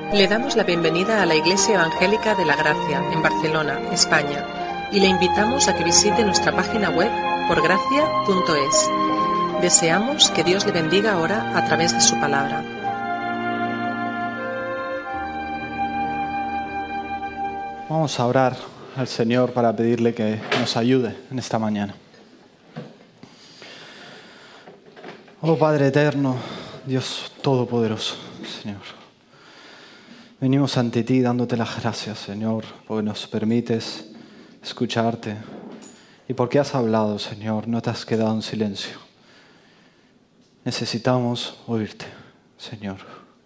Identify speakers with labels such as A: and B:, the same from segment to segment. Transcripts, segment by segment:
A: Le damos la bienvenida a la Iglesia Evangélica de la Gracia, en Barcelona, España, y le invitamos a que visite nuestra página web porgracia.es. Deseamos que Dios le bendiga ahora a través de su palabra.
B: Vamos a orar al Señor para pedirle que nos ayude en esta mañana. Oh Padre eterno, Dios todopoderoso, Señor. Venimos ante ti dándote las gracias, Señor, porque nos permites escucharte y porque has hablado, Señor, no te has quedado en silencio. Necesitamos oírte, Señor.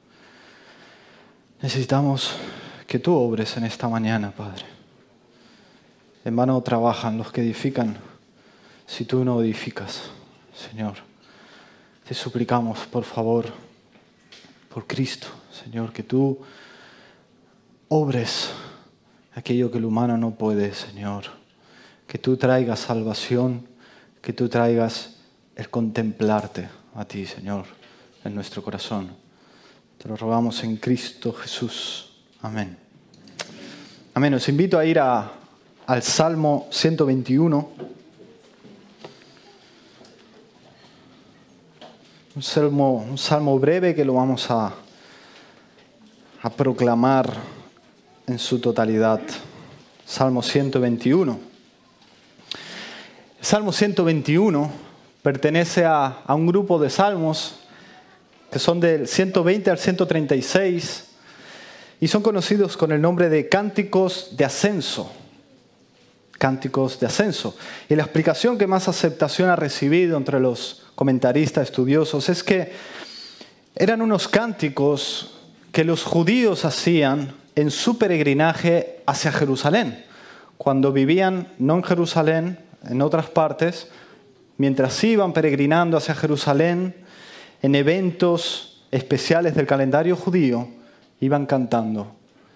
B: Necesitamos que tú obres en esta mañana, Padre. En vano trabajan los que edifican si tú no edificas, Señor. Te suplicamos, por favor, por Cristo, Señor, que tú obres aquello que el humano no puede, Señor. Que tú traigas salvación, que tú traigas el contemplarte a ti, Señor, en nuestro corazón. Te lo rogamos en Cristo Jesús. Amén. Amén. Os invito a ir al Salmo 121. Un salmo breve que lo vamos a proclamar en su totalidad. Salmo 121. El Salmo 121 pertenece a un grupo de salmos que son del 120 al 136 y son conocidos con el nombre de cánticos de ascenso. Cánticos de ascenso. Y la explicación que más aceptación ha recibido entre los comentaristas estudiosos es que eran unos cánticos que los judíos hacían en su peregrinaje hacia Jerusalén. Cuando vivían no en Jerusalén, en otras partes, mientras iban peregrinando hacia Jerusalén, en eventos especiales del calendario judío, iban cantando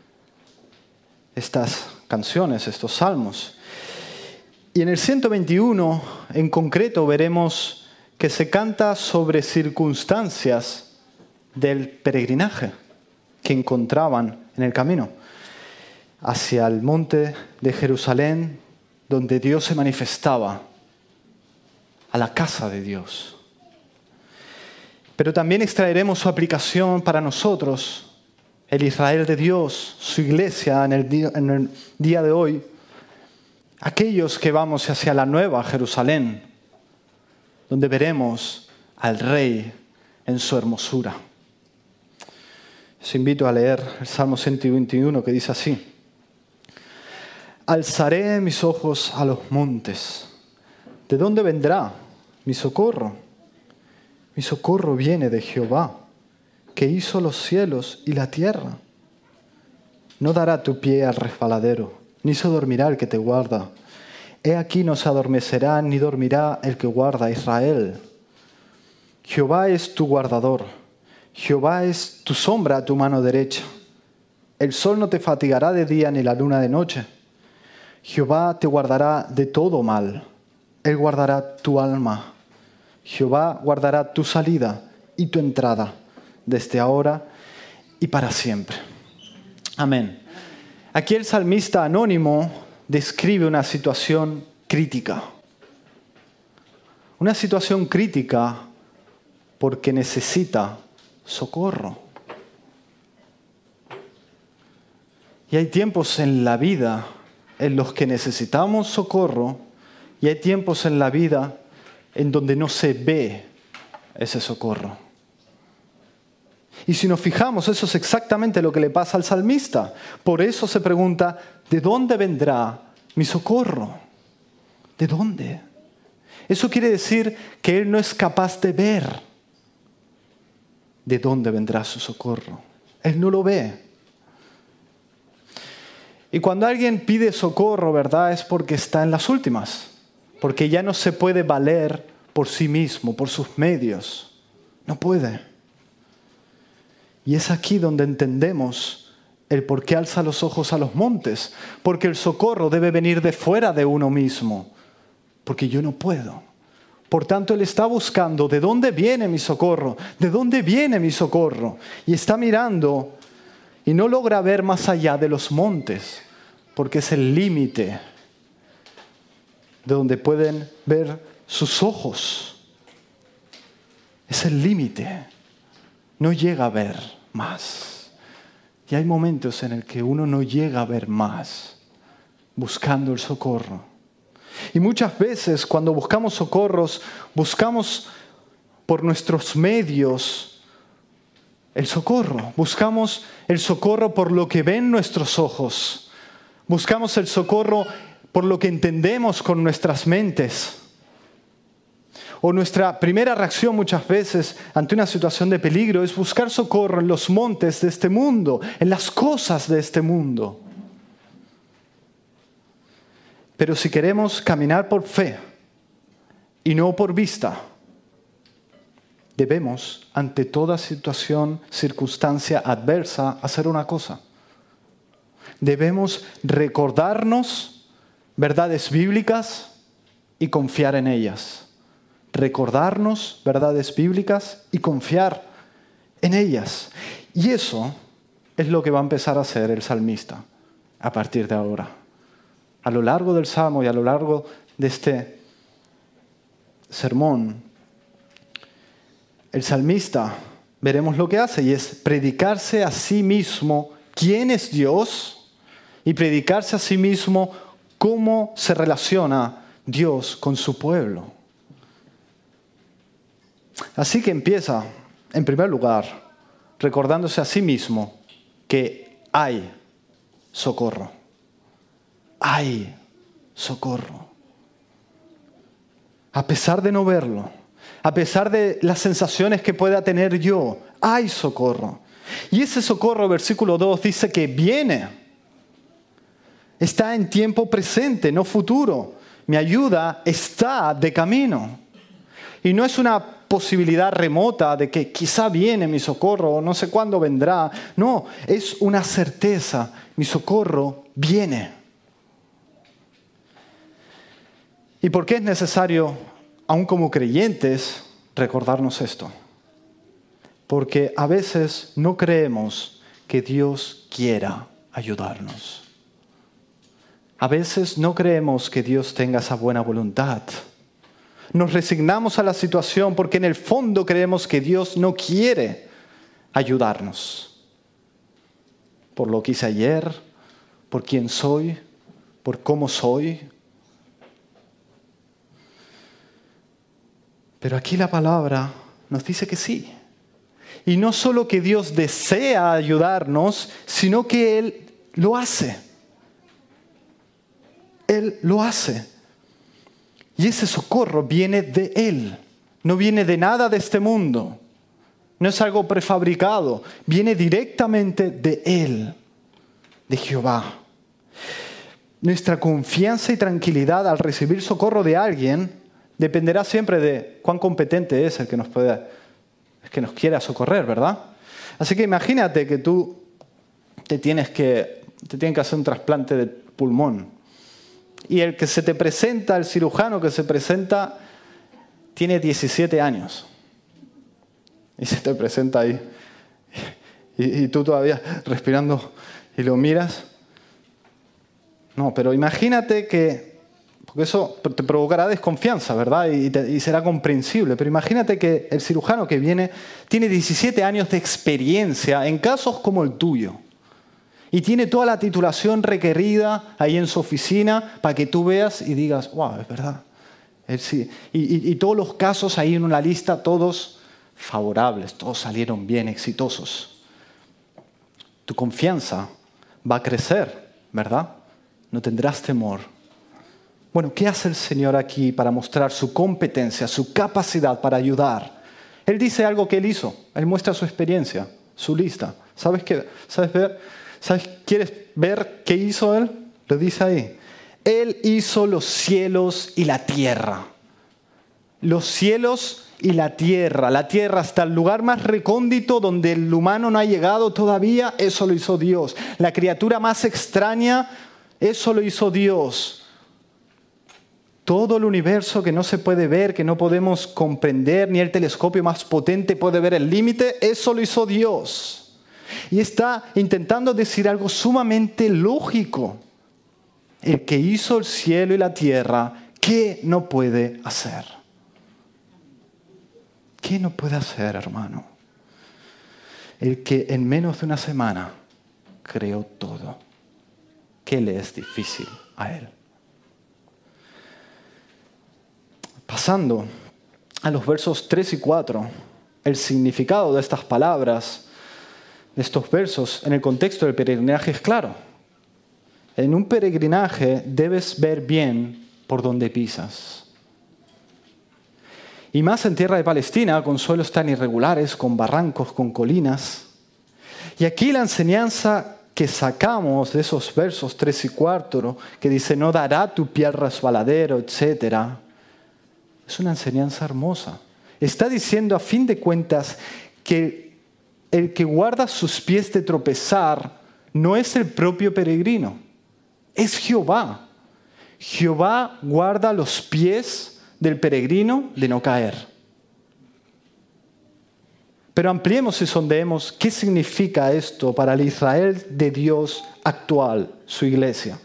B: estas canciones, estos salmos. Y en el 121, en concreto, veremos que se canta sobre circunstancias del peregrinaje que encontraban en el camino hacia el monte de Jerusalén, donde Dios se manifestaba, a la casa de Dios. Pero también extraeremos su aplicación para nosotros, el Israel de Dios, su iglesia en el día de hoy, aquellos que vamos hacia la nueva Jerusalén, donde veremos al Rey en su hermosura. Os invito a leer el Salmo 121 que dice así: Alzaré mis ojos a los montes. ¿De dónde vendrá mi socorro? Mi socorro viene de Jehová, que hizo los cielos y la tierra. No dará tu pie al resbaladero, ni se dormirá el que te guarda. He aquí no se adormecerá ni dormirá el que guarda a Israel. Jehová es tu guardador. Jehová es tu sombra a tu mano derecha. El sol no te fatigará de día ni la luna de noche. Jehová te guardará de todo mal. Él guardará tu alma. Jehová guardará tu salida y tu entrada, desde ahora y para siempre. Amén. Aquí el salmista anónimo describe una situación crítica. Una situación crítica porque necesita socorro. Y hay tiempos en la vida en los que necesitamos socorro y hay tiempos en la vida en donde no se ve ese socorro. Y si nos fijamos, eso es exactamente lo que le pasa al salmista. Por eso se pregunta, ¿de dónde vendrá mi socorro? ¿De dónde? Eso quiere decir que él no es capaz de ver de dónde vendrá su socorro. Él no lo ve. Y cuando alguien pide socorro, ¿verdad? Es porque está en las últimas. Porque ya no se puede valer por sí mismo, por sus medios. No puede. Y es aquí donde entendemos el por qué alza los ojos a los montes. Porque el socorro debe venir de fuera de uno mismo. Porque yo no puedo. Por tanto, él está buscando de dónde viene mi socorro. ¿De dónde viene mi socorro? Y está mirando y no logra ver más allá de los montes, porque es el límite de donde pueden ver sus ojos. Es el límite. No llega a ver más. Y hay momentos en el que uno no llega a ver más, buscando el socorro. Y muchas veces cuando buscamos socorros, buscamos por nuestros medios el socorro. Buscamos el socorro por lo que ven nuestros ojos. Buscamos el socorro por lo que entendemos con nuestras mentes. O nuestra primera reacción muchas veces ante una situación de peligro es buscar socorro en los montes de este mundo, en las cosas de este mundo. Pero si queremos caminar por fe y no por vista, debemos, ante toda situación, circunstancia adversa, hacer una cosa. Debemos recordarnos verdades bíblicas y confiar en ellas. Recordarnos verdades bíblicas y confiar en ellas. Y eso es lo que va a empezar a hacer el salmista a partir de ahora. A lo largo del Salmo y a lo largo de este sermón, el salmista, veremos lo que hace, y es predicarse a sí mismo quién es Dios y predicarse a sí mismo cómo se relaciona Dios con su pueblo. Así que empieza, en primer lugar, recordándose a sí mismo que hay socorro. Hay socorro. A pesar de no verlo, a pesar de las sensaciones que pueda tener yo, hay socorro. Y ese socorro, versículo 2, dice que viene. Está en tiempo presente, no futuro. Mi ayuda está de camino. Y no es una posibilidad remota de que quizá viene mi socorro o no sé cuándo vendrá. No, es una certeza. Mi socorro viene. ¿Y por qué es necesario, aún como creyentes, recordarnos esto? Porque a veces no creemos que Dios quiera ayudarnos. A veces no creemos que Dios tenga esa buena voluntad. Nos resignamos a la situación porque en el fondo creemos que Dios no quiere ayudarnos. Por lo que hice ayer, por quién soy, por cómo soy. Pero aquí la palabra nos dice que sí. Y no solo que Dios desea ayudarnos, sino que Él lo hace. Él lo hace. Y ese socorro viene de Él. No viene de nada de este mundo. No es algo prefabricado. Viene directamente de Él, de Jehová. Nuestra confianza y tranquilidad al recibir socorro de alguien dependerá siempre de cuán competente es el que nos quiera socorrer, ¿verdad? Así que imagínate que tú te tienen que hacer un trasplante de pulmón. Y el que se te presenta, el cirujano que se presenta, tiene 17 años. Y se te presenta ahí. Y tú todavía respirando y lo miras. No, pero imagínate que, porque eso te provocará desconfianza, ¿verdad? Y será comprensible. Pero imagínate que el cirujano que viene tiene 17 años de experiencia en casos como el tuyo. Y tiene toda la titulación requerida ahí en su oficina para que tú veas y digas, wow, es verdad. Él sí. Y todos los casos ahí en una lista, todos favorables, todos salieron bien, exitosos. Tu confianza va a crecer, ¿verdad? No tendrás temor. Bueno, ¿qué hace el Señor aquí para mostrar su competencia, su capacidad para ayudar? Él dice algo que Él hizo. Él muestra su experiencia, su lista. ¿Quieres ver qué hizo Él? Lo dice ahí. Él hizo los cielos y la tierra. Los cielos y la tierra. La tierra hasta el lugar más recóndito donde el humano no ha llegado todavía, eso lo hizo Dios. La criatura más extraña, eso lo hizo Dios. Todo el universo que no se puede ver, que no podemos comprender, ni el telescopio más potente puede ver el límite, eso lo hizo Dios. Y está intentando decir algo sumamente lógico. El que hizo el cielo y la tierra, ¿qué no puede hacer? ¿Qué no puede hacer, hermano? El que en menos de una semana creó todo. ¿Qué le es difícil a él? Pasando a los versos 3 y 4, el significado de estas palabras, de estos versos, en el contexto del peregrinaje es claro. En un peregrinaje debes ver bien por dónde pisas. Y más en tierra de Palestina, con suelos tan irregulares, con barrancos, con colinas. Y aquí la enseñanza que sacamos de esos versos 3 y 4, que dice, no dará tu pie al resbaladero, etc., es una enseñanza hermosa. Está diciendo, a fin de cuentas, que el que guarda sus pies de tropezar no es el propio peregrino, es Jehová. Jehová guarda los pies del peregrino de no caer. Pero ampliemos y sondeemos qué significa esto para el Israel de Dios actual, su iglesia.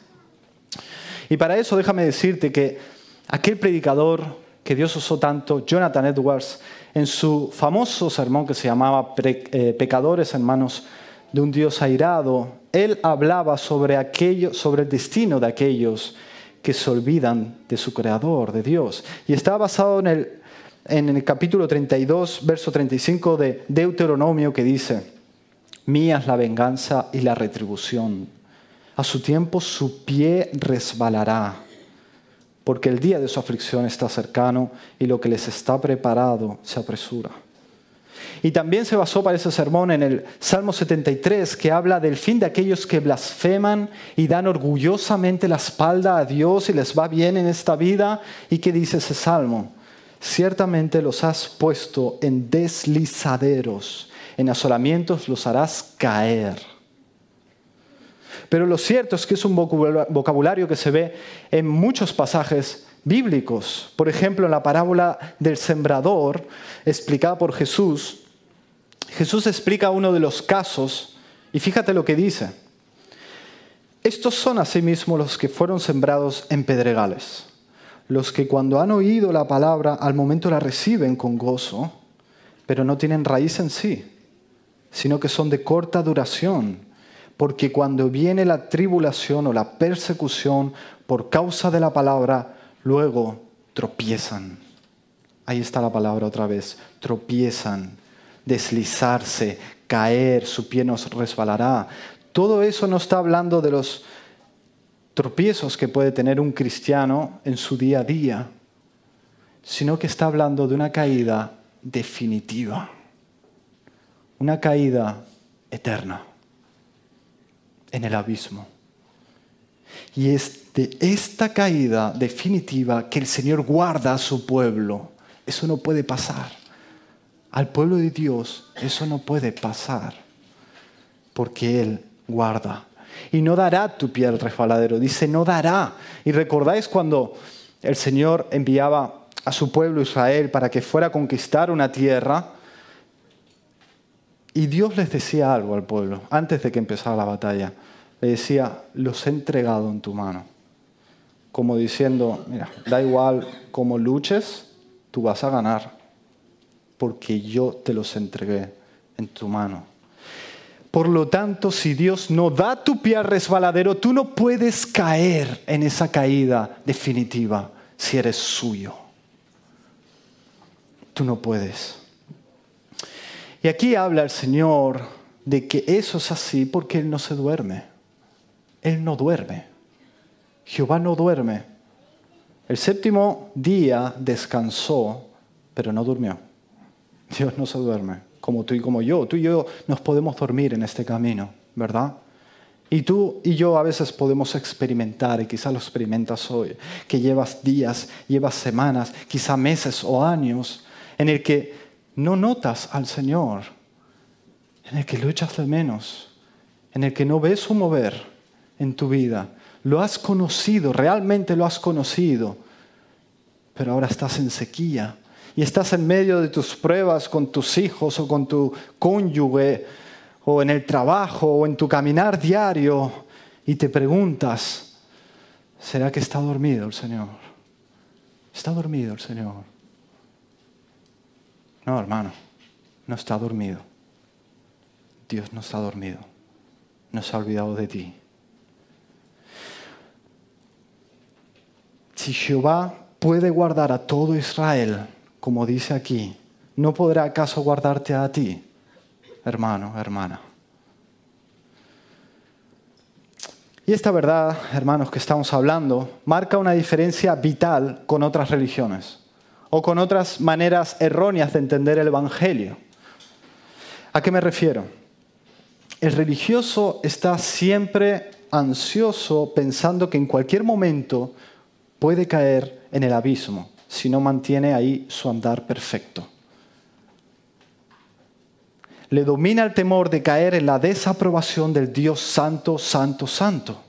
B: Y para eso déjame decirte que aquel predicador que Dios usó tanto, Jonathan Edwards, en su famoso sermón que se llamaba Pecadores en manos de un Dios airado, él hablaba sobre el destino de aquellos que se olvidan de su Creador, de Dios. Y está basado en el capítulo 32, verso 35 de Deuteronomio, que dice, mía es la venganza y la retribución. A su tiempo su pie resbalará, porque el día de su aflicción está cercano y lo que les está preparado se apresura. Y también se basó para ese sermón en el Salmo 73, que habla del fin de aquellos que blasfeman y dan orgullosamente la espalda a Dios y les va bien en esta vida. ¿Y qué dice ese salmo? Ciertamente los has puesto en deslizaderos, en asolamientos los harás caer. Pero lo cierto es que es un vocabulario que se ve en muchos pasajes bíblicos. Por ejemplo, en la parábola del sembrador, explicada por Jesús, Jesús explica uno de los casos y fíjate lo que dice. Estos son asimismo los que fueron sembrados en pedregales, los que cuando han oído la palabra al momento la reciben con gozo, pero no tienen raíz en sí, sino que son de corta duración. Porque cuando viene la tribulación o la persecución por causa de la palabra, luego tropiezan. Ahí está la palabra otra vez. Tropiezan, deslizarse, caer, su pie nos resbalará. Todo eso no está hablando de los tropiezos que puede tener un cristiano en su día a día, sino que está hablando de una caída definitiva, una caída eterna en el abismo. Y es de esta caída definitiva que el Señor guarda a su pueblo. Eso no puede pasar. Al pueblo de Dios eso no puede pasar, porque Él guarda. Y no dará tu pie al resbaladero. Dice, no dará. Y recordáis cuando el Señor enviaba a su pueblo Israel para que fuera a conquistar una tierra, y Dios les decía algo al pueblo antes de que empezara la batalla. Le decía, los he entregado en tu mano. Como diciendo, mira, da igual cómo luches, tú vas a ganar, porque yo te los entregué en tu mano. Por lo tanto, si Dios no da tu pie al resbaladero, tú no puedes caer en esa caída definitiva si eres suyo. Tú no puedes. Y aquí habla el Señor de que eso es así porque Él no se duerme. Él no duerme. Jehová no duerme. El séptimo día descansó, pero no durmió. Dios no se duerme, como tú y como yo. Tú y yo nos podemos dormir en este camino, ¿verdad? Y tú y yo a veces podemos experimentar, y quizás lo experimentas hoy, que llevas días, llevas semanas, quizás meses o años, en el que no notas al Señor, en el que lo echas de menos, en el que no ves su mover en tu vida. Lo has conocido, realmente lo has conocido, pero ahora estás en sequía y estás en medio de tus pruebas con tus hijos o con tu cónyuge o en el trabajo o en tu caminar diario y te preguntas, ¿será que está dormido el Señor? ¿Está dormido el Señor? No, hermano, no está dormido. Dios no está dormido. No se ha olvidado de ti. Si Jehová puede guardar a todo Israel, como dice aquí, ¿no podrá acaso guardarte a ti, hermano, hermana? Y esta verdad, hermanos, que estamos hablando, marca una diferencia vital con otras religiones o con otras maneras erróneas de entender el Evangelio. ¿A qué me refiero? El religioso está siempre ansioso pensando que en cualquier momento puede caer en el abismo si no mantiene ahí su andar perfecto. Le domina el temor de caer en la desaprobación del Dios santo, santo, santo.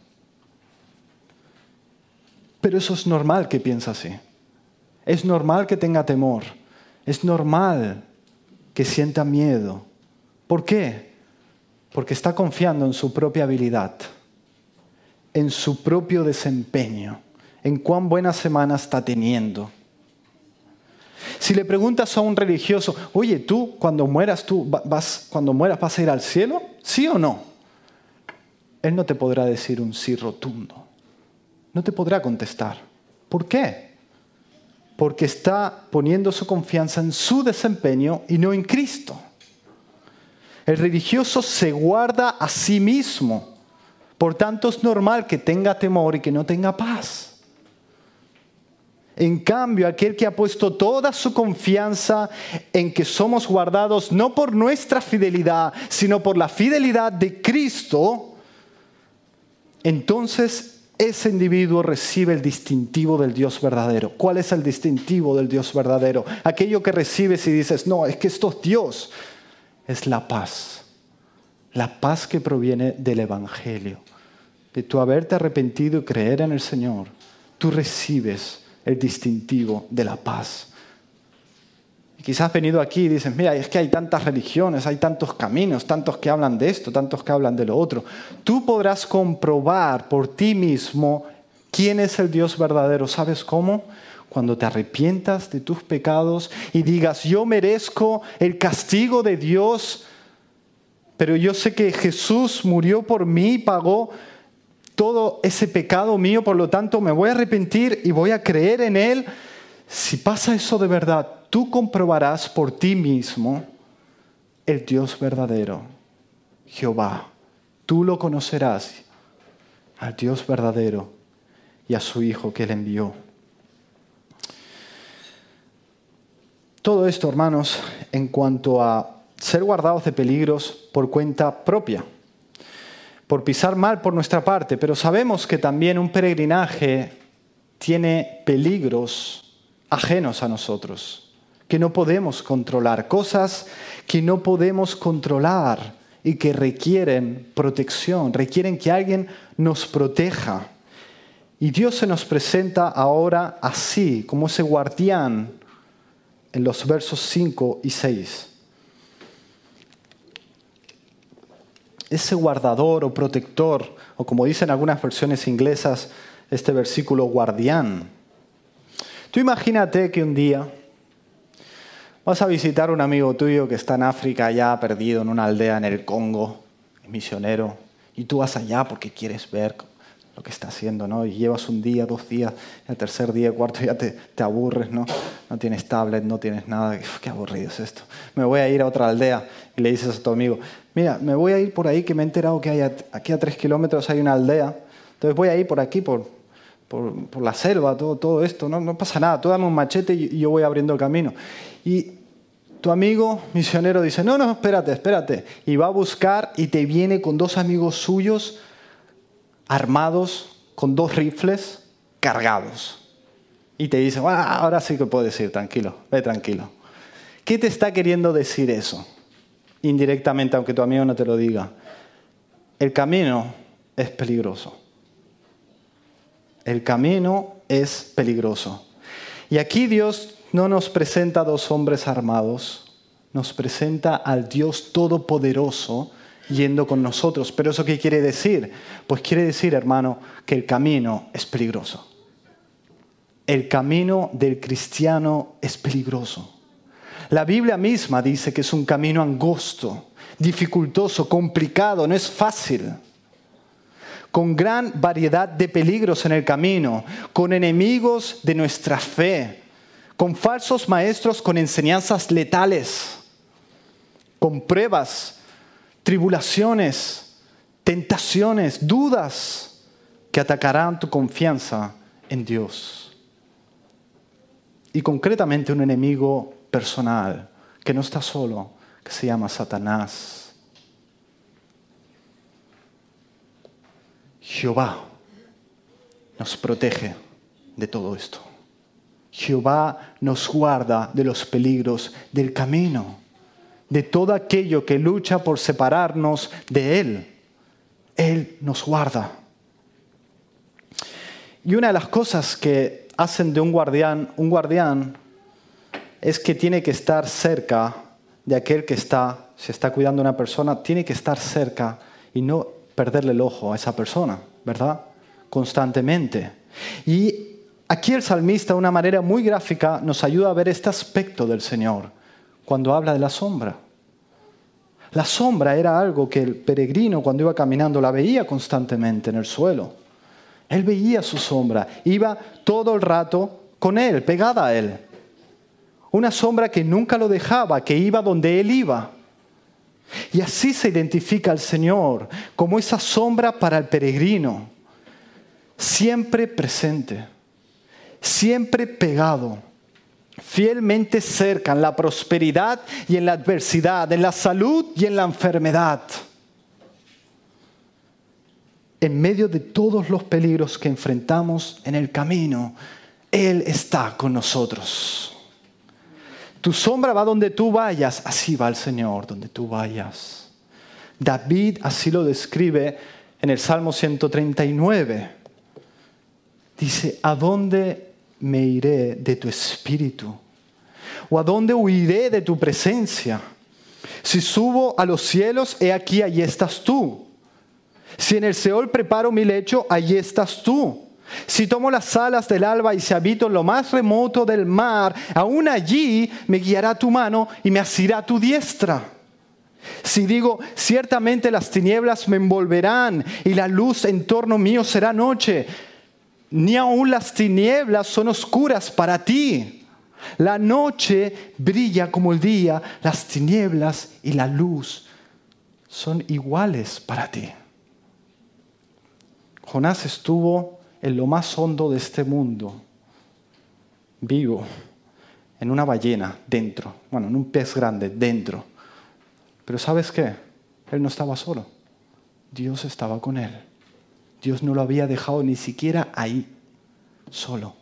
B: Pero eso es normal que piense así. Es normal que tenga temor. Es normal que sienta miedo. ¿Por qué? Porque está confiando en su propia habilidad, en su propio desempeño, en cuán buena semana está teniendo. Si le preguntas a un religioso, oye, ¿tú cuando mueras vas a ir al cielo? ¿Sí o no? Él no te podrá decir un sí rotundo. No te podrá contestar. ¿Por qué? Porque está poniendo su confianza en su desempeño y no en Cristo. El religioso se guarda a sí mismo. Por tanto, es normal que tenga temor y que no tenga paz. En cambio, aquel que ha puesto toda su confianza en que somos guardados no por nuestra fidelidad, sino por la fidelidad de Cristo, entonces ese individuo recibe el distintivo del Dios verdadero. ¿Cuál es el distintivo del Dios verdadero? Aquello que recibes y dices, no, es que esto es Dios. Es la paz. La paz que proviene del Evangelio. De tu haberte arrepentido y creer en el Señor, tú recibes el distintivo de la paz. Y quizás has venido aquí y dices, mira, es que hay tantas religiones, hay tantos caminos, tantos que hablan de esto, tantos que hablan de lo otro. Tú podrás comprobar por ti mismo quién es el Dios verdadero. ¿Sabes cómo? Cuando te arrepientas de tus pecados y digas, yo merezco el castigo de Dios, pero yo sé que Jesús murió por mí y pagó todo ese pecado mío, por lo tanto me voy a arrepentir y voy a creer en Él. Si pasa eso de verdad, tú comprobarás por ti mismo el Dios verdadero, Jehová. Tú lo conocerás, al Dios verdadero y a su Hijo que Él envió. Todo esto, hermanos, en cuanto a ser guardados de peligros por cuenta propia, por pisar mal por nuestra parte, pero sabemos que también un peregrinaje tiene peligros ajenos a nosotros, que no podemos controlar, cosas que no podemos controlar y que requieren protección, requieren que alguien nos proteja. Y Dios se nos presenta ahora así, como ese guardián, en los versos 5 y 6. Ese guardador o protector, o como dicen algunas versiones inglesas, este versículo guardián. Tú imagínate que un día vas a visitar a un amigo tuyo que está en África, ya perdido en una aldea en el Congo, misionero, y tú vas allá porque quieres ver lo que está haciendo, ¿no? Y llevas un día, 2 días, el tercer día, cuarto ya te aburres, ¿no? No tienes tablet, no tienes nada. Uf, qué aburrido es esto. Me voy a ir a otra aldea y le dices a tu amigo, mira, me voy a ir por ahí que me he enterado que hay aquí a 3 kilómetros hay una aldea. Entonces voy a ir por aquí, por la selva, todo esto. No pasa nada, tú dame un machete y yo voy abriendo el camino. Y tu amigo misionero dice, no, espérate. Y va a buscar y te viene con 2 amigos suyos armados con 2 rifles cargados. Y te dice, bueno, ahora sí que puedes ir, tranquilo, ve tranquilo. ¿Qué te está queriendo decir eso? Indirectamente, aunque tu amigo no te lo diga. El camino es peligroso. El camino es peligroso. Y aquí Dios no nos presenta a 2 hombres armados, nos presenta al Dios todopoderoso yendo con nosotros. ¿Pero eso qué quiere decir? Pues quiere decir, hermano, que el camino es peligroso. El camino del cristiano es peligroso. La Biblia misma dice que es un camino angosto, dificultoso, complicado, no es fácil. Con gran variedad de peligros en el camino, con enemigos de nuestra fe, con falsos maestros con enseñanzas letales, con pruebas, tribulaciones, tentaciones, dudas que atacarán tu confianza en Dios. Y concretamente un enemigo personal, que no está solo, que se llama Satanás. Jehová nos protege de todo esto. Jehová nos guarda de los peligros del camino, de todo aquello que lucha por separarnos de Él. Él nos guarda. Y una de las cosas que hacen de un guardián es que tiene que estar cerca de aquel que se está cuidando a una persona, tiene que estar cerca y no perderle el ojo a esa persona, ¿verdad? Constantemente. Y aquí el salmista, de una manera muy gráfica, nos ayuda a ver este aspecto del Señor cuando habla de la sombra. La sombra era algo que el peregrino, cuando iba caminando, la veía constantemente en el suelo. Él veía su sombra, iba todo el rato con él, pegada a él. Una sombra que nunca lo dejaba, que iba donde él iba. Y así se identifica al Señor, como esa sombra para el peregrino, siempre presente, siempre pegado, fielmente cerca en la prosperidad y en la adversidad, en la salud y en la enfermedad. En medio de todos los peligros que enfrentamos en el camino, Él está con nosotros. Tu sombra va donde tú vayas, así va el Señor donde tú vayas. David así lo describe en el Salmo 139. Dice, ¿a dónde me iré de tu espíritu? ¿O a dónde huiré de tu presencia? Si subo a los cielos, he aquí, allí estás tú. Si en el Seol preparo mi lecho, allí estás tú. Si tomo las alas del alba y si habito en lo más remoto del mar, aún allí me guiará tu mano y me asirá tu diestra. Si digo, ciertamente las tinieblas me envolverán y la luz en torno mío será noche, ni aun las tinieblas son oscuras para ti. La noche brilla como el día, las tinieblas y la luz son iguales para ti. Jonás estuvo en lo más hondo de este mundo, vivo, en una ballena dentro, bueno, en un pez grande dentro. Pero ¿sabes qué? Él no estaba solo. Dios estaba con él. Dios no lo había dejado ni siquiera ahí, solo.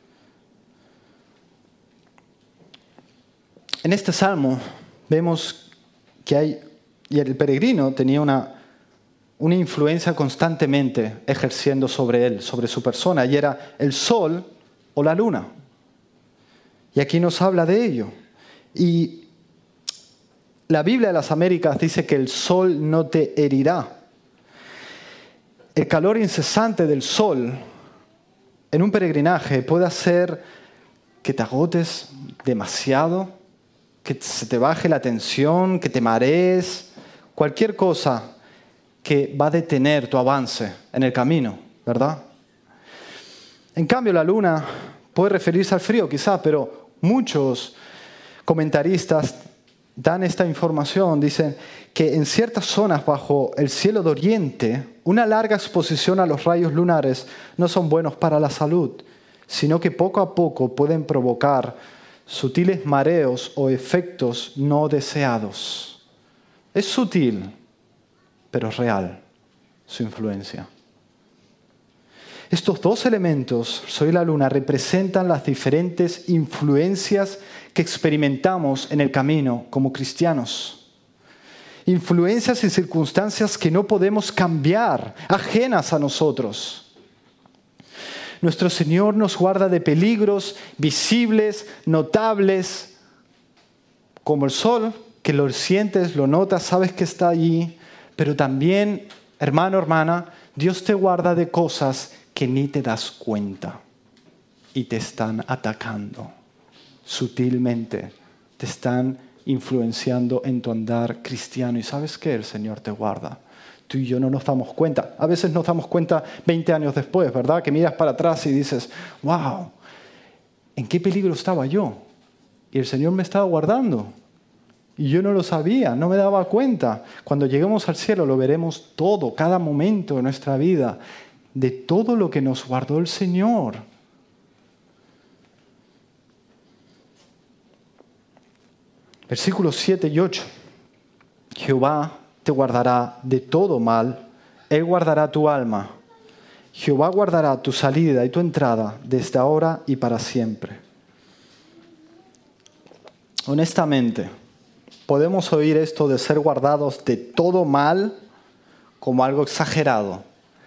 B: En este salmo vemos que el peregrino tenía una influencia constantemente ejerciendo sobre él, sobre su persona, y era el sol o la luna. Y aquí nos habla de ello. Y la Biblia de las Américas dice que el sol no te herirá. El calor incesante del sol en un peregrinaje puede hacer que te agotes demasiado, que se te baje la tensión, que te marees, cualquier cosa que va a detener tu avance en el camino, ¿verdad? En cambio, la luna puede referirse al frío quizá, pero muchos comentaristas dan esta información. Dicen que en ciertas zonas bajo el cielo de Oriente, una larga exposición a los rayos lunares no son buenos para la salud, sino que poco a poco pueden provocar sutiles mareos o efectos no deseados. Es sutil, pero real su influencia. Estos dos elementos, Sol y la luna, representan las diferentes influencias que experimentamos en el camino como cristianos. Influencias y circunstancias que no podemos cambiar, ajenas a nosotros. Nuestro Señor nos guarda de peligros visibles, notables, como el sol, que lo sientes, lo notas, sabes que está allí, Pero también, hermano, hermana, Dios te guarda de cosas que ni te das cuenta y te están atacando sutilmente, te están influenciando en tu andar cristiano. ¿Y sabes qué? El Señor te guarda. Tú y yo no nos damos cuenta. A veces nos damos cuenta 20 años después, ¿verdad? Que miras para atrás y dices, wow, ¿en qué peligro estaba yo? Y el Señor me estaba guardando. Y yo no lo sabía, no me daba cuenta. Cuando lleguemos al cielo lo veremos todo, cada momento de nuestra vida, de todo lo que nos guardó el Señor. Versículos 7 y 8. Jehová te guardará de todo mal, Él guardará tu alma. Jehová guardará tu salida y tu entrada desde ahora y para siempre. Honestamente, podemos oír esto de ser guardados de todo mal como algo exagerado.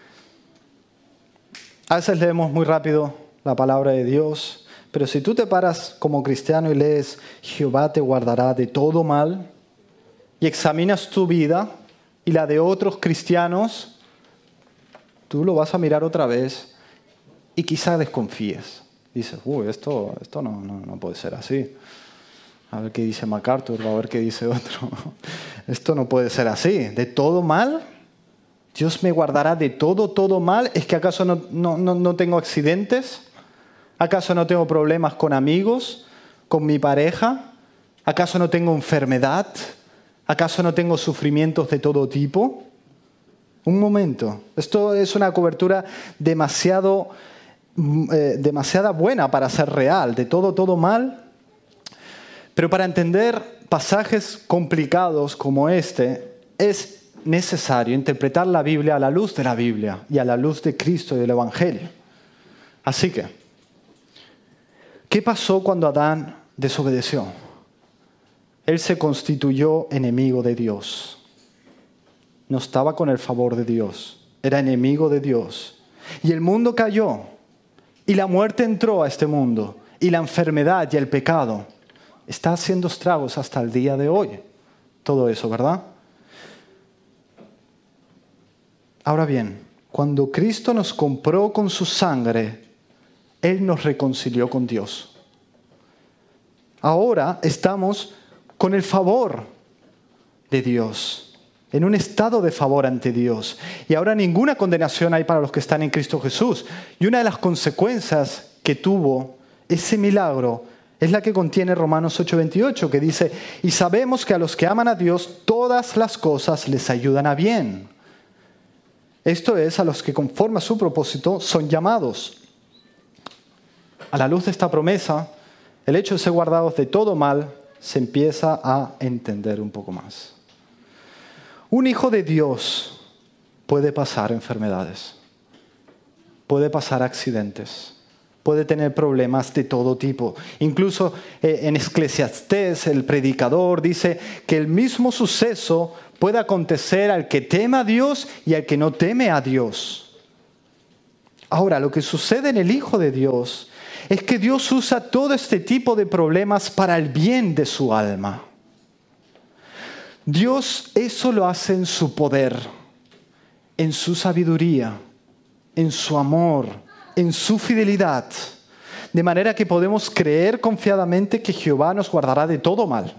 B: A veces leemos muy rápido la palabra de Dios, pero si tú te paras como cristiano y lees Jehová te guardará de todo mal y examinas tu vida y la de otros cristianos, tú lo vas a mirar otra vez y quizá desconfíes. Dices, esto no puede ser así. A ver qué dice MacArthur, a ver qué dice otro. Esto no puede ser así. ¿De todo mal? ¿Dios me guardará de todo mal? ¿Es que acaso no tengo accidentes? ¿Acaso no tengo problemas con amigos? ¿Con mi pareja? ¿Acaso no tengo enfermedad? ¿Acaso no tengo sufrimientos de todo tipo? Un momento. Esto es una cobertura demasiada buena para ser real. ¿De todo mal? Pero para entender pasajes complicados como este, es necesario interpretar la Biblia a la luz de la Biblia y a la luz de Cristo y del Evangelio. Así que, ¿qué pasó cuando Adán desobedeció? Él se constituyó enemigo de Dios. No estaba con el favor de Dios, era enemigo de Dios. Y el mundo cayó, y la muerte entró a este mundo, y la enfermedad y el pecado. Está haciendo estragos hasta el día de hoy. Todo eso, ¿verdad? Ahora bien, cuando Cristo nos compró con su sangre, Él nos reconcilió con Dios. Ahora estamos con el favor de Dios, en un estado de favor ante Dios. Y ahora ninguna condenación hay para los que están en Cristo Jesús. Y una de las consecuencias que tuvo ese milagro es la que contiene Romanos 8:28, que dice, y sabemos que a los que aman a Dios, todas las cosas les ayudan a bien. Esto es, a los que conforme a su propósito son llamados. A la luz de esta promesa, el hecho de ser guardados de todo mal se empieza a entender un poco más. Un hijo de Dios puede pasar enfermedades, puede pasar accidentes, puede tener problemas de todo tipo. Incluso en Eclesiastés, el predicador dice que el mismo suceso puede acontecer al que teme a Dios y al que no teme a Dios. Ahora, lo que sucede en el Hijo de Dios es que Dios usa todo este tipo de problemas para el bien de su alma. Dios eso lo hace en su poder, en su sabiduría, en su amor, en su fidelidad, de manera que podemos creer confiadamente que Jehová nos guardará de todo mal.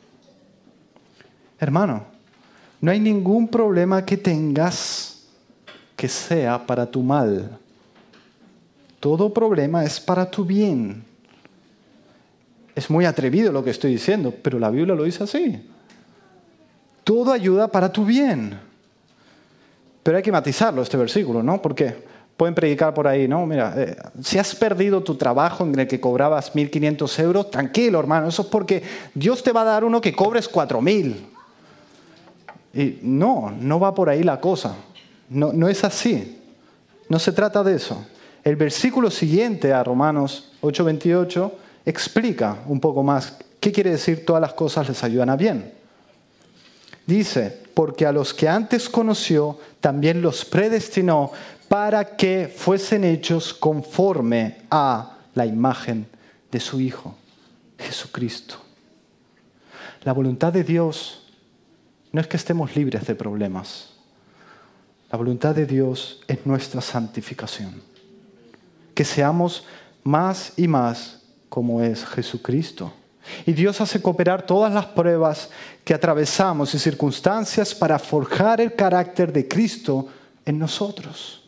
B: Hermano, no hay ningún problema que tengas que sea para tu mal. Todo problema es para tu bien. Es muy atrevido lo que estoy diciendo, pero la Biblia lo dice así. Todo ayuda para tu bien. Pero hay que matizarlo este versículo, ¿no? Porque pueden predicar por ahí, ¿no? Mira, si has perdido tu trabajo en el que cobrabas 1.500 euros, tranquilo, hermano, eso es porque Dios te va a dar uno que cobres 4.000. Y no va por ahí la cosa. No es así. No se trata de eso. El versículo siguiente a Romanos 8:28 explica un poco más qué quiere decir todas las cosas les ayudan a bien. Dice, porque a los que antes conoció, también los predestinó para que fuesen hechos conforme a la imagen de su Hijo, Jesucristo. La voluntad de Dios no es que estemos libres de problemas. La voluntad de Dios es nuestra santificación. Que seamos más y más como es Jesucristo. Y Dios hace cooperar todas las pruebas que atravesamos y circunstancias para forjar el carácter de Cristo en nosotros.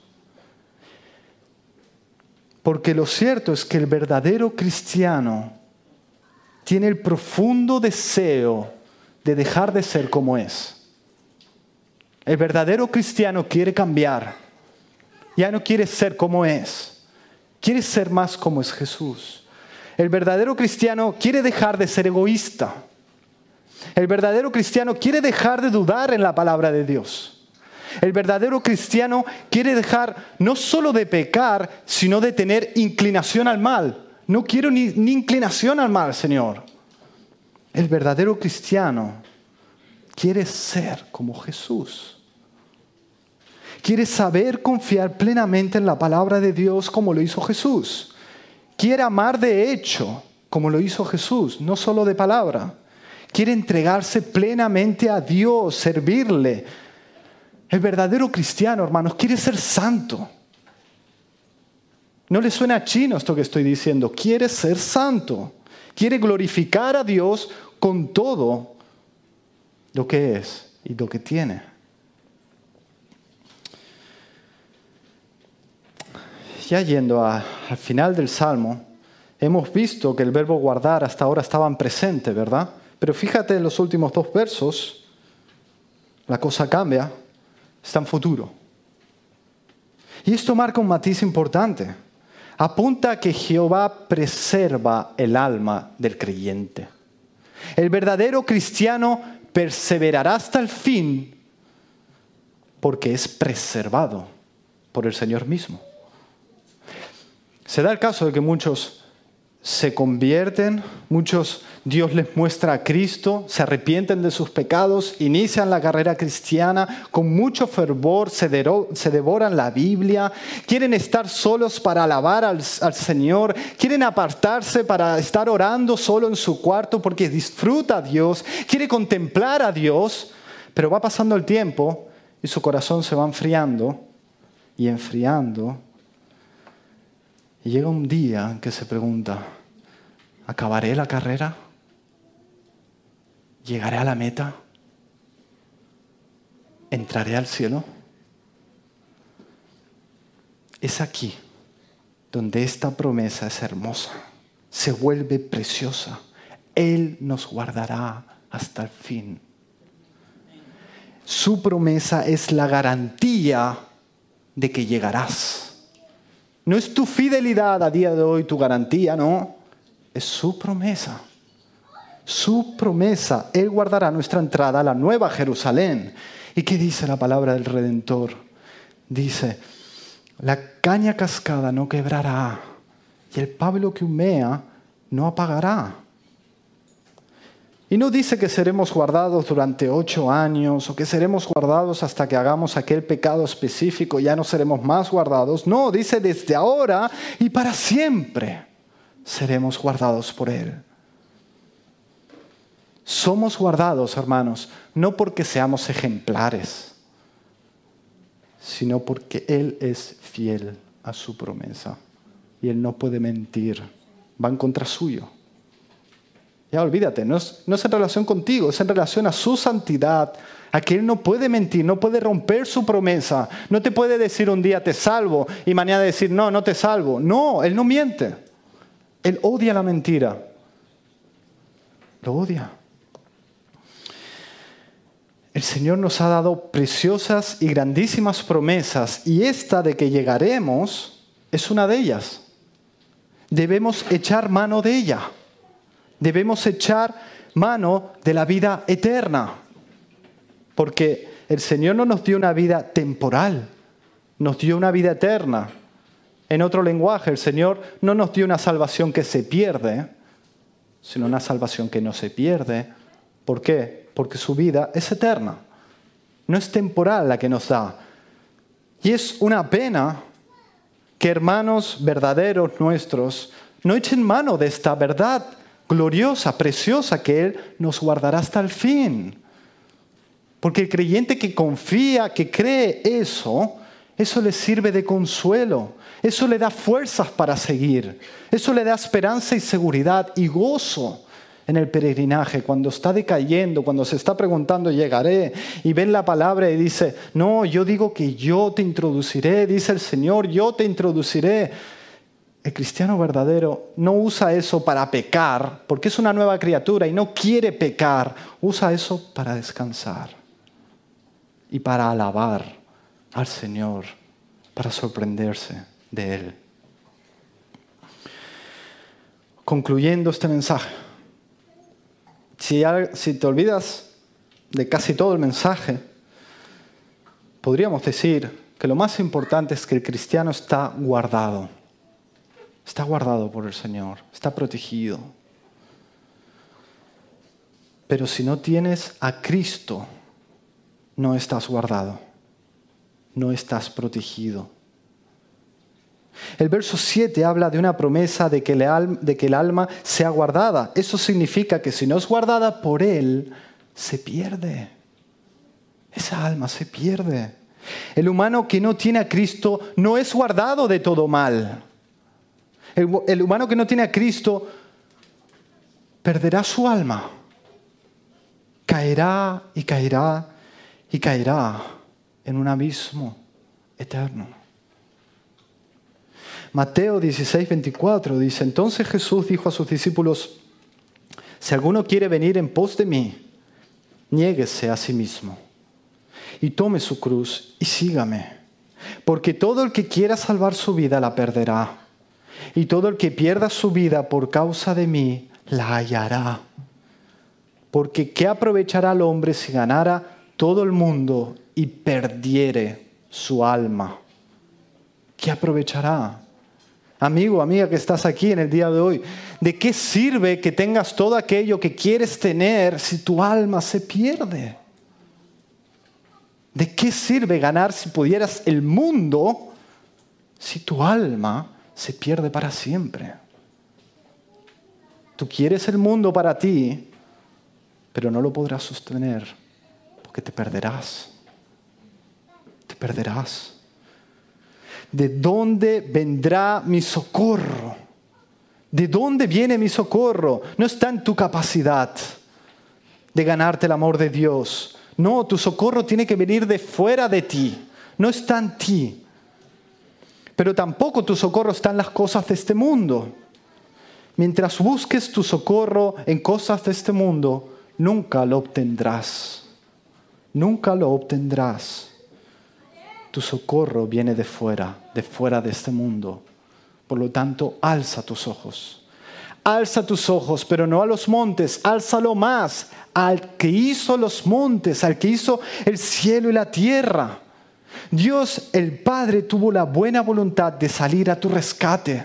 B: Porque lo cierto es que el verdadero cristiano tiene el profundo deseo de dejar de ser como es. El verdadero cristiano quiere cambiar. Ya no quiere ser como es. Quiere ser más como es Jesús. El verdadero cristiano quiere dejar de ser egoísta. El verdadero cristiano quiere dejar de dudar en la palabra de Dios. El verdadero cristiano quiere dejar no solo de pecar, sino de tener inclinación al mal. No quiero ni inclinación al mal, Señor. El verdadero cristiano quiere ser como Jesús. Quiere saber confiar plenamente en la palabra de Dios como lo hizo Jesús. Quiere amar de hecho como lo hizo Jesús, no solo de palabra. Quiere entregarse plenamente a Dios, servirle. El verdadero cristiano, hermanos, quiere ser santo. ¿No le suena chino esto que estoy diciendo? Quiere ser santo. Quiere glorificar a Dios con todo lo que es y lo que tiene. Ya yendo al final del Salmo, hemos visto que el verbo guardar hasta ahora estaban presente, ¿verdad? Pero fíjate en los últimos 2 versos, la cosa cambia, está en futuro. Y esto marca un matiz importante. Apunta a que Jehová preserva el alma del creyente. El verdadero cristiano perseverará hasta el fin porque es preservado por el Señor mismo. Se da el caso de que muchos se convierten, muchos Dios les muestra a Cristo, se arrepienten de sus pecados, inician la carrera cristiana con mucho fervor, se devoran la Biblia, quieren estar solos para alabar al Señor, quieren apartarse para estar orando solo en su cuarto porque disfruta a Dios, quiere contemplar a Dios, pero va pasando el tiempo y su corazón se va enfriando y enfriando. Y llega un día en que se pregunta, ¿acabaré la carrera? ¿Llegaré a la meta? ¿Entraré al cielo? Es aquí donde esta promesa es hermosa, se vuelve preciosa. Él nos guardará hasta el fin. Su promesa es la garantía de que llegarás. No es tu fidelidad a día de hoy tu garantía, no. Es su promesa. Su promesa. Él guardará nuestra entrada a la nueva Jerusalén. ¿Y qué dice la palabra del Redentor? Dice, la caña cascada no quebrará y el pábilo que humea no apagará. Y no dice que seremos guardados durante 8 años o que seremos guardados hasta que hagamos aquel pecado específico, ya no seremos más guardados. No, dice desde ahora y para siempre seremos guardados por Él. Somos guardados, hermanos, no porque seamos ejemplares, sino porque Él es fiel a su promesa y Él no puede mentir, va en contra suyo. Ya olvídate, no es en relación contigo, es en relación a su santidad, a que Él no puede mentir, no puede romper su promesa. No te puede decir un día te salvo y mañana decir no te salvo. No, Él no miente. Él odia la mentira. Lo odia. El Señor nos ha dado preciosas y grandísimas promesas y esta de que llegaremos es una de ellas. Debemos echar mano de ella. Debemos echar mano de la vida eterna, porque el Señor no nos dio una vida temporal, nos dio una vida eterna. En otro lenguaje, el Señor no nos dio una salvación que se pierde, sino una salvación que no se pierde. ¿Por qué? Porque su vida es eterna, no es temporal la que nos da. Y es una pena que hermanos verdaderos nuestros no echen mano de esta verdad gloriosa, preciosa, que Él nos guardará hasta el fin. Porque el creyente que confía, que cree eso le sirve de consuelo. Eso le da fuerzas para seguir. Eso le da esperanza y seguridad y gozo en el peregrinaje. Cuando está decayendo, cuando se está preguntando, ¿llegaré? Y ven la palabra y dice, no, yo digo que yo te introduciré. Dice el Señor, yo te introduciré. El cristiano verdadero no usa eso para pecar, porque es una nueva criatura y no quiere pecar. Usa eso para descansar y para alabar al Señor, para sorprenderse de Él. Concluyendo este mensaje, si te olvidas de casi todo el mensaje, podríamos decir que lo más importante es que el cristiano está guardado. Está guardado por el Señor, está protegido. Pero si no tienes a Cristo, no estás guardado, no estás protegido. El verso 7 habla de una promesa de que el alma sea guardada. Eso significa que si no es guardada por Él, se pierde. Esa alma se pierde. El humano que no tiene a Cristo no es guardado de todo mal. El humano que no tiene a Cristo perderá su alma. Caerá y caerá y caerá en un abismo eterno. Mateo 16:24 dice, entonces Jesús dijo a sus discípulos, si alguno quiere venir en pos de mí, niéguese a sí mismo y tome su cruz y sígame. Porque todo el que quiera salvar su vida la perderá. Y todo el que pierda su vida por causa de mí, la hallará. Porque ¿qué aprovechará el hombre si ganara todo el mundo y perdiere su alma? ¿Qué aprovechará? Amigo, amiga que estás aquí en el día de hoy, ¿de qué sirve que tengas todo aquello que quieres tener si tu alma se pierde? ¿De qué sirve ganar si pudieras el mundo si tu alma se pierde para siempre? Tú quieres el mundo para ti, pero no lo podrás sostener porque te perderás. Te perderás. ¿De dónde vendrá mi socorro? ¿De dónde viene mi socorro? No está en tu capacidad de ganarte el amor de Dios. No, tu socorro tiene que venir de fuera de ti. No está en ti. Pero tampoco tu socorro está en las cosas de este mundo. Mientras busques tu socorro en cosas de este mundo, nunca lo obtendrás. Nunca lo obtendrás. Tu socorro viene de fuera de este mundo. Por lo tanto, alza tus ojos. Alza tus ojos, pero no a los montes, álzalo más al que hizo los montes, al que hizo el cielo y la tierra. Dios, el Padre, tuvo la buena voluntad de salir a tu rescate.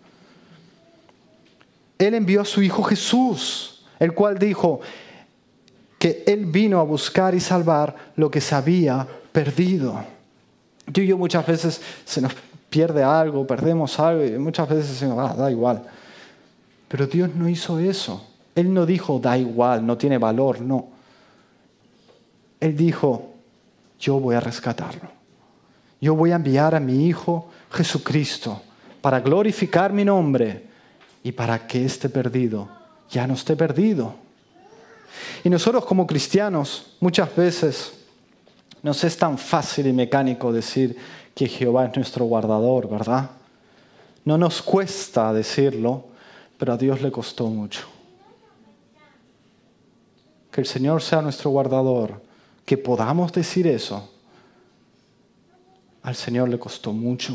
B: Él envió a su Hijo Jesús, el cual dijo que Él vino a buscar y salvar lo que se había perdido. Tú y yo muchas veces se nos pierde algo, perdemos algo y muchas veces decimos, da igual. Pero Dios no hizo eso. Él no dijo, da igual, no tiene valor, no. Él dijo, yo voy a rescatarlo. Yo voy a enviar a mi Hijo Jesucristo para glorificar mi nombre y para que esté perdido ya no esté perdido. Y nosotros como cristianos muchas veces nos es tan fácil y mecánico decir que Jehová es nuestro guardador, ¿verdad? No nos cuesta decirlo, pero a Dios le costó mucho. Que el Señor sea nuestro guardador, que podamos decir eso, al Señor le costó mucho.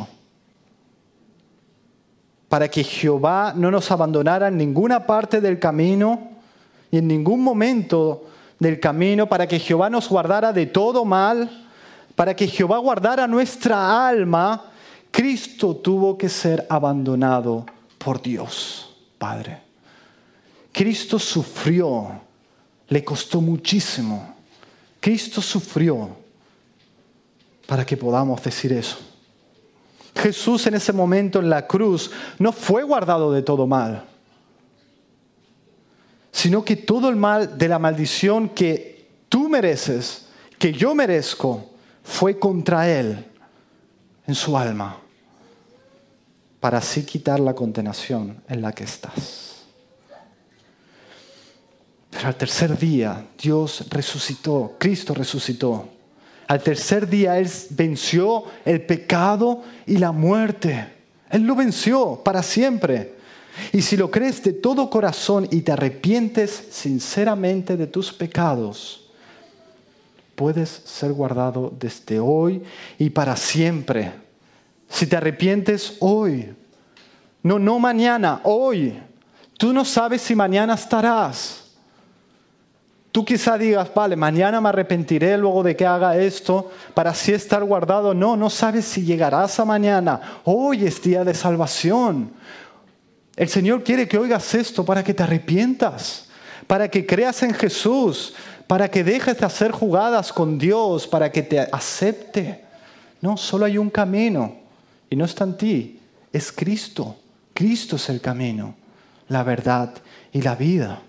B: Para que Jehová no nos abandonara en ninguna parte del camino y en ningún momento del camino, para que Jehová nos guardara de todo mal, para que Jehová guardara nuestra alma, Cristo tuvo que ser abandonado por Dios, Padre. Cristo sufrió, le costó muchísimo. Cristo sufrió para que podamos decir eso. Jesús en ese momento en la cruz no fue guardado de todo mal, sino que todo el mal de la maldición que tú mereces, que yo merezco fue contra él en su alma, para así quitar la condenación en la que estás. Pero al tercer día Dios resucitó, Cristo resucitó. Al tercer día Él venció el pecado y la muerte. Él lo venció para siempre. Y si lo crees de todo corazón y te arrepientes sinceramente de tus pecados, puedes ser guardado desde hoy y para siempre. Si te arrepientes hoy, no mañana, hoy. Tú no sabes si mañana estarás. Tú quizá digas, vale, mañana me arrepentiré luego de que haga esto para así estar guardado. No sabes si llegarás a mañana. Hoy es día de salvación. El Señor quiere que oigas esto para que te arrepientas, para que creas en Jesús, para que dejes de hacer jugadas con Dios, para que te acepte. No, solo hay un camino y no está en ti, es Cristo. Cristo es el camino, la verdad y la vida.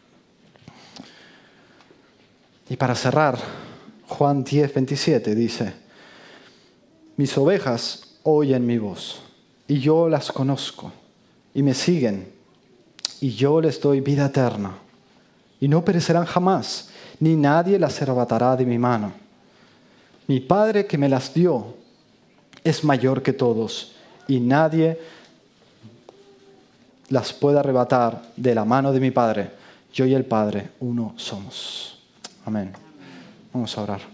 B: Y para cerrar, Juan 10:27 dice: mis ovejas oyen mi voz, y yo las conozco, y me siguen, y yo les doy vida eterna, y no perecerán jamás, ni nadie las arrebatará de mi mano. Mi Padre que me las dio es mayor que todos, y nadie las puede arrebatar de la mano de mi Padre. Yo y el Padre uno somos. Amén. Vamos a orar.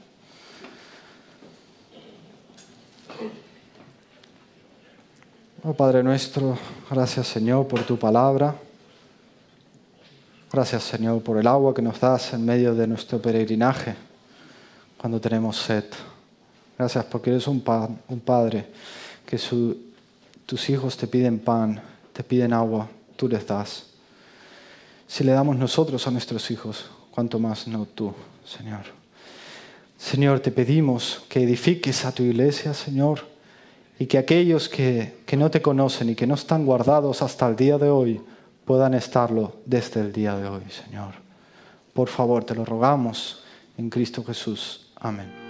B: Oh Padre nuestro, gracias Señor por tu palabra. Gracias Señor por el agua que nos das en medio de nuestro peregrinaje cuando tenemos sed. Gracias porque eres un Padre que tus hijos te piden pan, te piden agua, tú les das. Si le damos nosotros a nuestros hijos, cuánto más no tú, Señor. Señor, te pedimos que edifiques a tu iglesia, Señor, y que aquellos que no te conocen y que no están guardados hasta el día de hoy, puedan estarlo desde el día de hoy, Señor. Por favor, te lo rogamos en Cristo Jesús. Amén.